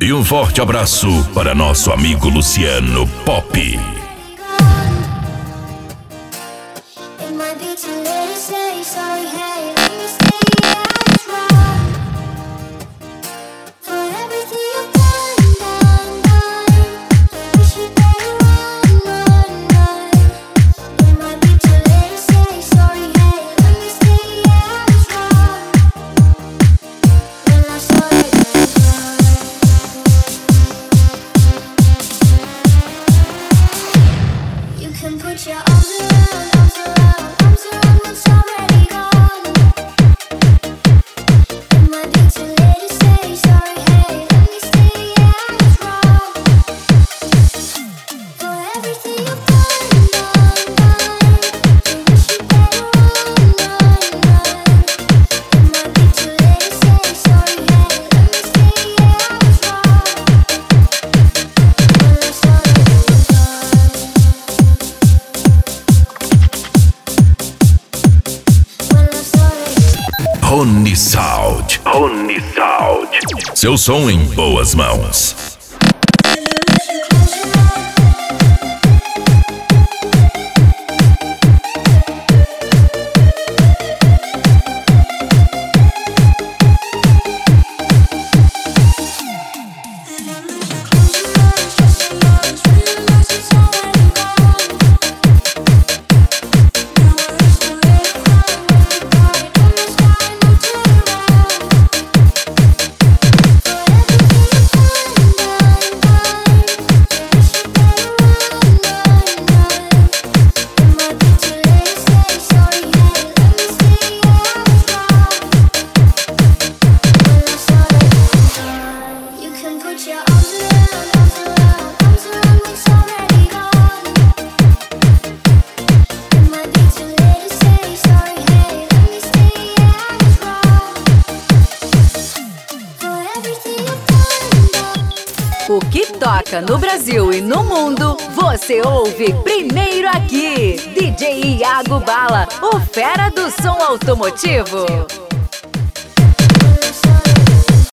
E um forte abraço para nosso amigo Luciano Pop. Rony Sound. Seu som em boas mãos. O que toca no Brasil e no mundo, você ouve primeiro aqui. DJ Iago Bala, o fera do som automotivo.